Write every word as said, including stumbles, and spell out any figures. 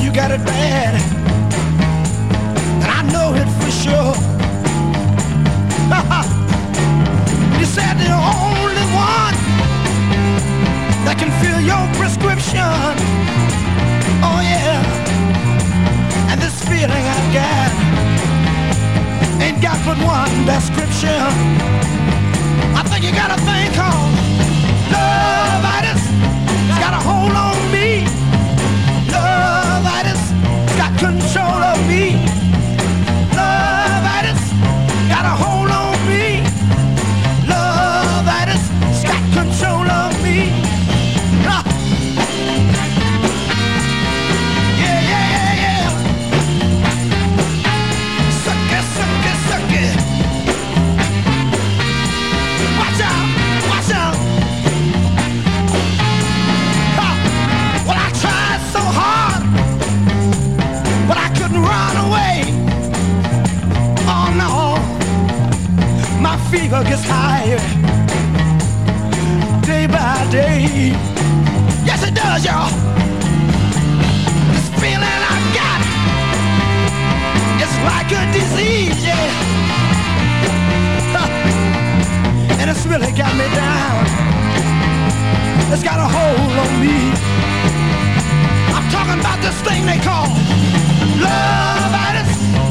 you got it bad, and I know it for sure. You said the only one that can fill your prescription. Oh yeah, and this feeling I've got ain't got but one description. I think you got a thing called love-itis. It's got a hold on me. Love-itis got control of me. Love-itis got a hold on me. Love-itis got control of me. Ah. Yeah, yeah, yeah. Suck it, suck it, suck it. Watch out, watch out. Ah. Well, I tried so hard, but I couldn't run away. Oh no, my fever gets higher day by day. Yes, it does, y'all. This feeling I got, it's like a disease, yeah. And it's really got me down. It's got a hold on me. I'm talking about this thing they call love-itis.